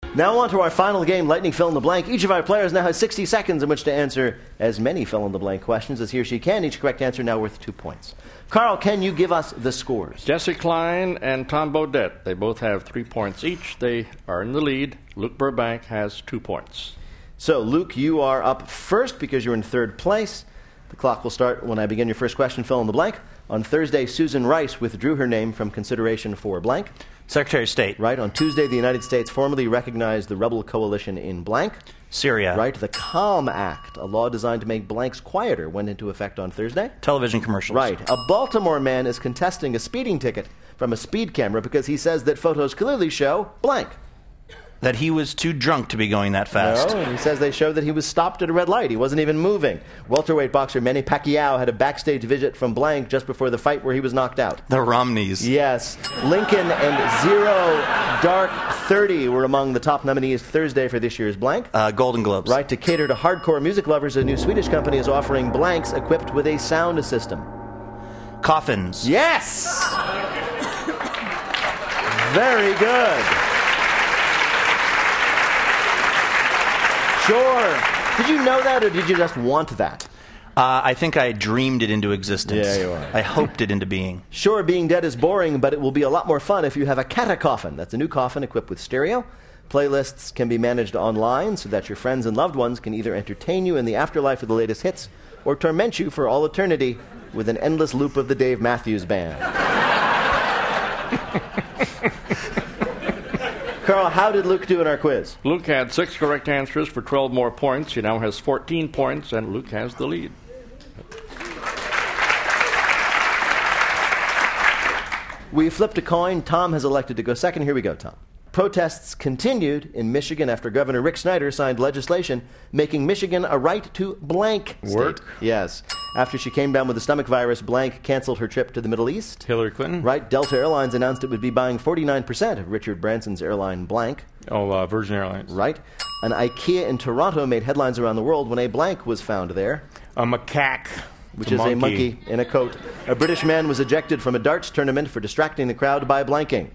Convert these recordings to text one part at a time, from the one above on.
Now on to our final game, Lightning Fill in the Blank. Each of our players now has 60 seconds in which to answer as many fill-in-the-blank questions as he or she can. Each correct answer now worth 2 points. Carl, can you give us the scores? Jesse Klein and Tom Bodette, they both have 3 points each. They are in the lead. Luke Burbank has 2 points. So, Luke, you are up first because you're in third place. The clock will start when I begin your first question, fill in the blank. On Thursday, Susan Rice withdrew her name from consideration for blank. Secretary of State. Right. On Tuesday, the United States formally recognized the rebel coalition in blank. Syria. Right. The Calm Act, a law designed to make blanks quieter, went into effect on Thursday. Television commercials. Right. A Baltimore man is contesting a speeding ticket from a speed camera because he says that photos clearly show blank. That he was too drunk to be going that fast. No, and he says they show that he was stopped at a red light. He wasn't even moving. Welterweight boxer Manny Pacquiao had a backstage visit from blank just before the fight where he was knocked out. The Romneys. Yes. Lincoln and Zero Dark 30 were among the top nominees Thursday for this year's blank. Golden Globes. Right. To cater to hardcore music lovers, a new Swedish company is offering blanks equipped with a sound system. Coffins. Yes! Very good. Sure. Did you know that, or did you just want that? I think I dreamed it into existence. Yeah, you are. I hoped it into being. Sure, being dead is boring, but it will be a lot more fun if you have a catacoffin. That's a new coffin equipped with stereo. Playlists can be managed online so that your friends and loved ones can either entertain you in the afterlife with the latest hits or torment you for all eternity with an endless loop of the Dave Matthews Band. Carl, how did Luke do in our quiz? Luke had 6 correct answers for 12 more points. He now has 14 points, and Luke has the lead. We flipped a coin. Tom has elected to go second. Here we go, Tom. Protests continued in Michigan after Governor Rick Snyder signed legislation making Michigan a right to blank state. Work? Yes. After she came down with the stomach virus, blank canceled her trip to the Middle East. Hillary Clinton? Right. Delta Airlines announced it would be buying 49% of Richard Branson's airline blank. Oh, Virgin Airlines. Right. An IKEA in Toronto made headlines around the world when a blank was found there. A macaque. Which is a monkey in a coat. A British man was ejected from a darts tournament for distracting the crowd by blanking.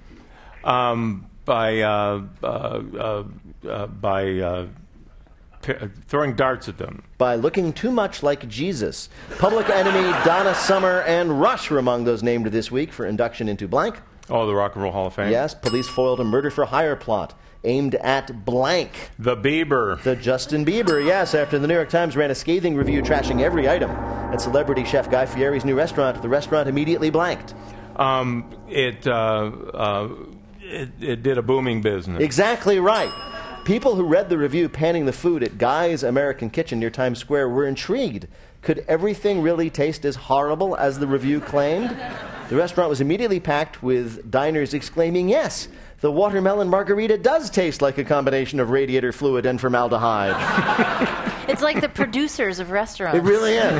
Throwing darts at them. By looking too much like Jesus. Public Enemy, Donna Summer, and Rush were among those named this week for induction into blank. Oh, the Rock and Roll Hall of Fame? Yes, police foiled a murder-for-hire plot aimed at blank. The Bieber. The Justin Bieber, yes, after the New York Times ran a scathing review trashing every item. At celebrity chef Guy Fieri's new restaurant, the restaurant immediately blanked. It did a booming business. Exactly right. People who read the review panning the food at Guy's American Kitchen near Times Square were intrigued. Could everything really taste as horrible as the review claimed? The restaurant was immediately packed with diners exclaiming, yes, the watermelon margarita does taste like a combination of radiator fluid and formaldehyde. It's like the producers of restaurants. It really is.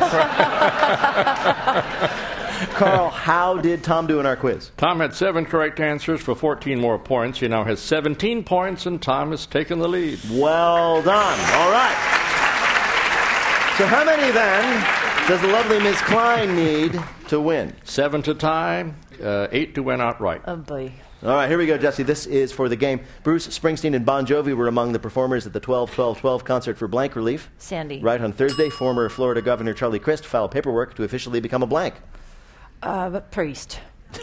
Carl, how did Tom do in our quiz? Tom had 7 correct answers for 14 more points. He now has 17 points, and Tom has taken the lead. Well done. All right. So how many, then, does the lovely Ms. Klein need to win? 7 to tie, 8 to win outright. Oh, boy. All right, here we go, Jesse. This is for the game. Bruce Springsteen and Bon Jovi were among the performers at the 12-12-12 concert for blank relief. Sandy. Right on Thursday, former Florida Governor Charlie Crist filed paperwork to officially become a blank. Priest.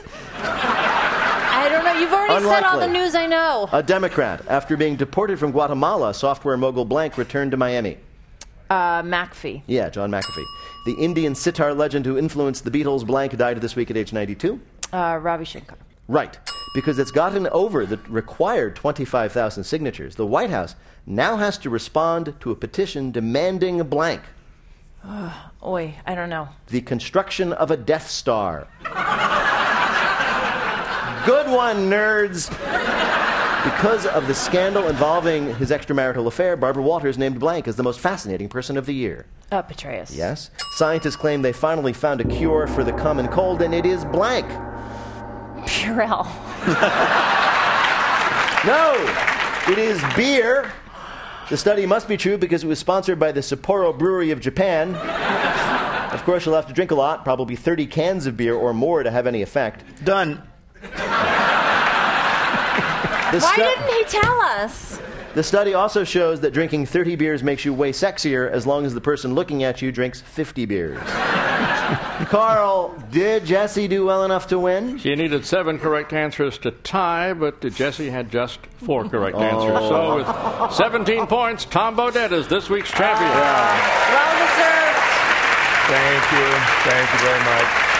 I don't know. You've already said all the news I know. A Democrat. After being deported from Guatemala, software mogul blank returned to Miami. McAfee. Yeah, John McAfee. The Indian sitar legend who influenced the Beatles blank died this week at age 92. Ravi Shankar. Right. Because it's gotten over the required 25,000 signatures, the White House now has to respond to a petition demanding a blank. Oi, I don't know. The construction of a Death Star. Good one, nerds. Because of the scandal involving his extramarital affair, Barbara Walters named blank as the most fascinating person of the year. Petraeus. Yes. Scientists claim they finally found a cure for the common cold, and it is blank. Purell. No, it is beer. The study must be true because it was sponsored by the Sapporo Brewery of Japan. Of course, you'll have to drink a lot, probably 30 cans of beer or more to have any effect. Done. Why didn't he tell us? The study also shows that drinking 30 beers makes you way sexier as long as the person looking at you drinks 50 beers. Carl, did Jesse do well enough to win? She needed 7 correct answers to tie, but Jesse had just 4 correct answers. So with 17 points, Tom Bodett is this week's champion. Well deserved. Thank you. Thank you very much.